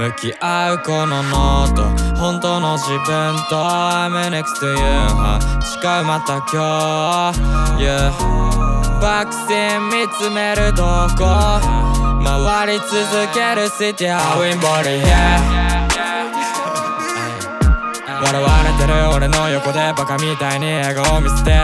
向き合うこのノート、本当の自分と I'm next to you、誓うまた今日、yeah、バックシーン見つめるどこ、回り続ける City how in body、yeah、笑われてる俺の横でバカみたいに笑顔見せてる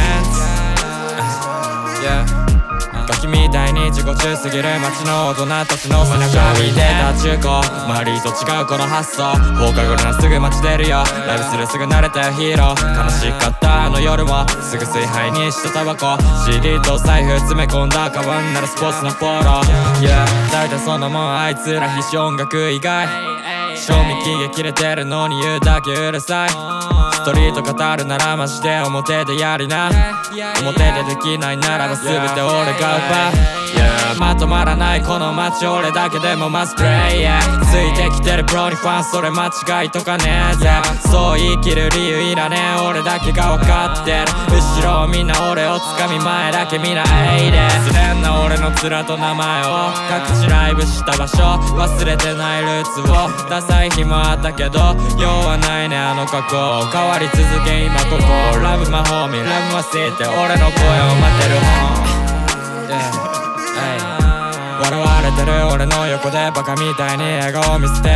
Friends、yeah、ガキみたいに自己中すぎる街の大人たちの背中見てた中高、周りと違うこの発想、放課後ならすぐ街出るよ、ライブするすぐ慣れたよヒーロー、悲しかったあの夜もすぐ炊飯にしたタバコ、 CD と財布詰め込んだカバンならスポーツのポロ、yeah、大体そんなもんあいつら必死音楽以外、賞味期限切れてるのに言うだけうるさい、ストリート語るならマジで表でやりな、表でできないならば全て俺が奪う、yeah、まとまらないこの街俺だけでもマスプレイ、yeah、ついてきてるプロにファンそれ間違いとかねえぜ、そう言い切る理由いらねえ俺だけが分かってる、後ろをみんな俺を掴み前だけみんなえいで、失恋な俺の面と名前を各地ライブした場所、忘れてないルーツを、ダサい日もあったけど用はないねあの過去、変わり続け今ここ、 Love my homie Love my city 俺の声を待てる本、yeah、笑われてる俺の横でバカみたいに笑顔見せてる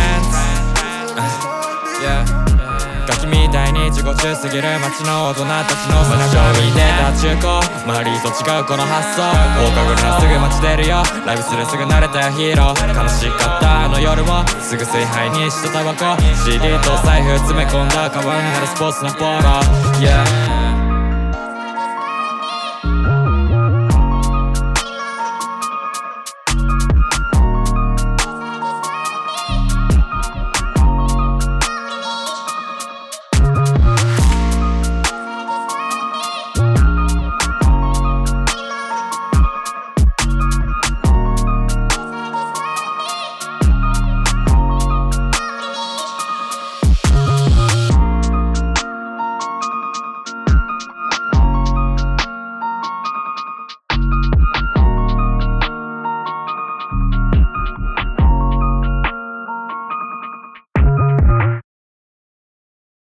Friends、yeah、ガキみたいに自己中すぎる街の大人たちの背中見てた中高、周りと違うこの発想、放課後ならすぐ街出るよ、ライブするすぐ慣れたよヒーロー、悲しかったあの夜もすぐ炊飯にしたタバコ、 CD と財布詰め込んだカバンならスポーツのポロ、yeah